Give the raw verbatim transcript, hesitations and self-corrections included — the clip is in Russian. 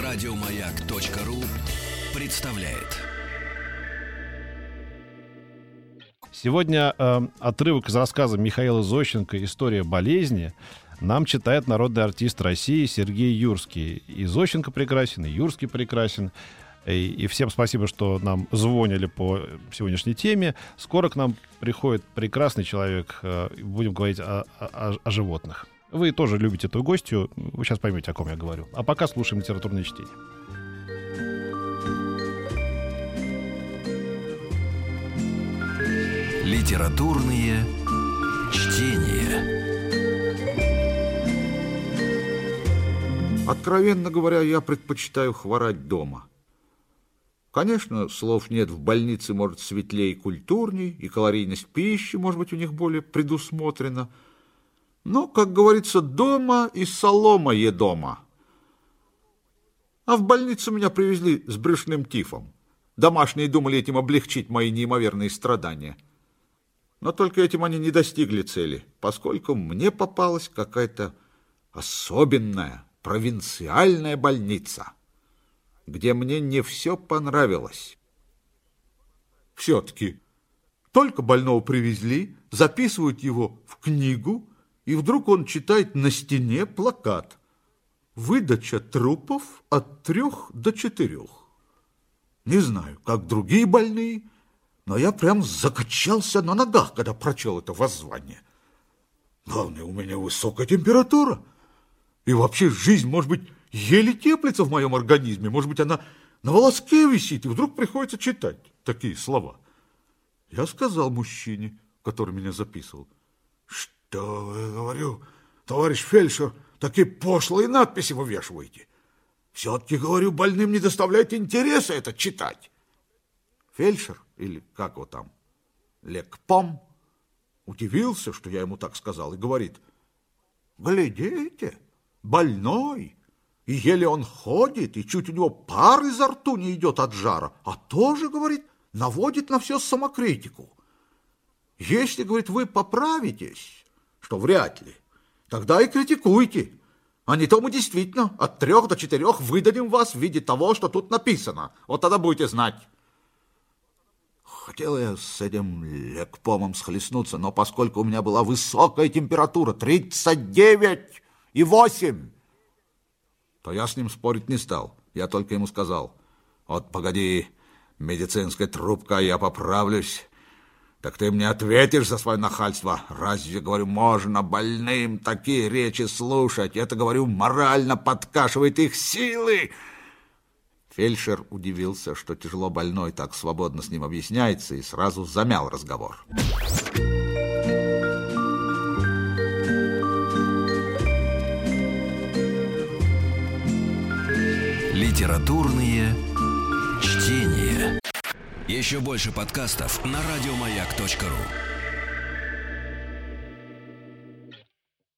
Радиомаяк.ру представляет. Сегодня э, отрывок из рассказа Михаила Зощенко «История болезни» нам читает народный артист России Сергей Юрский. И Зощенко прекрасен, и Юрский прекрасен. И, и всем спасибо, что нам звонили по сегодняшней теме. Скоро к нам приходит прекрасный человек. Э, будем говорить о, о, о животных. Вы тоже любите эту гостью. Вы сейчас поймете, о ком я говорю. А пока слушаем литературное чтение. Литературные чтения. Откровенно говоря, я предпочитаю хворать дома. Конечно, слов нет, в больнице может светлее и культурней, и калорийность пищи, может быть, у них более предусмотрена. Но, как говорится, дома и солома едома. А в больницу меня привезли с брюшным тифом. Домашние думали этим облегчить мои неимоверные страдания. Но только этим они не достигли цели, поскольку мне попалась какая-то особенная провинциальная больница, где мне не все понравилось. Все-таки только больного привезли, записывают его в книгу, и вдруг он читает на стене плакат: «Выдача трупов от трех до четырех». Не знаю, как другие больные, но я прям закачался на ногах, когда прочел это воззвание. Главное, у меня высокая температура. И вообще жизнь, может быть, еле теплится в моем организме. Может быть, она на волоске висит, и вдруг приходится читать такие слова. Я сказал мужчине, который меня записывал: «Что вы, говорю, товарищ фельдшер, такие пошлые надписи вывешиваете? Все-таки, говорю, больным не доставляет интереса это читать». Фельдшер, или как его там, лекпом, удивился, что я ему так сказал, и говорит: «Глядите, больной, и еле он ходит, и чуть у него пар изо рту не идет от жара, а тоже, говорит, наводит на все самокритику. Если, говорит, вы поправитесь, что вряд ли, тогда и критикуйте, а не то мы действительно от трех до четырех выдадим вас в виде того, что тут написано. Вот тогда будете знать». Хотел я с этим лекпомом схлестнуться, но поскольку у меня была высокая температура, тридцать девять и восемь, то я с ним спорить не стал. Я только ему сказал: «Вот погоди, медицинская трубка, я поправлюсь. Так ты мне ответишь за свое нахальство. Разве, говорю, можно больным такие речи слушать? Это, говорю, морально подкашивает их силы». Фельдшер удивился, что тяжело больной так свободно с ним объясняется, и сразу замял разговор. Литературные чтения. Еще больше подкастов на радиомаяк точка ру.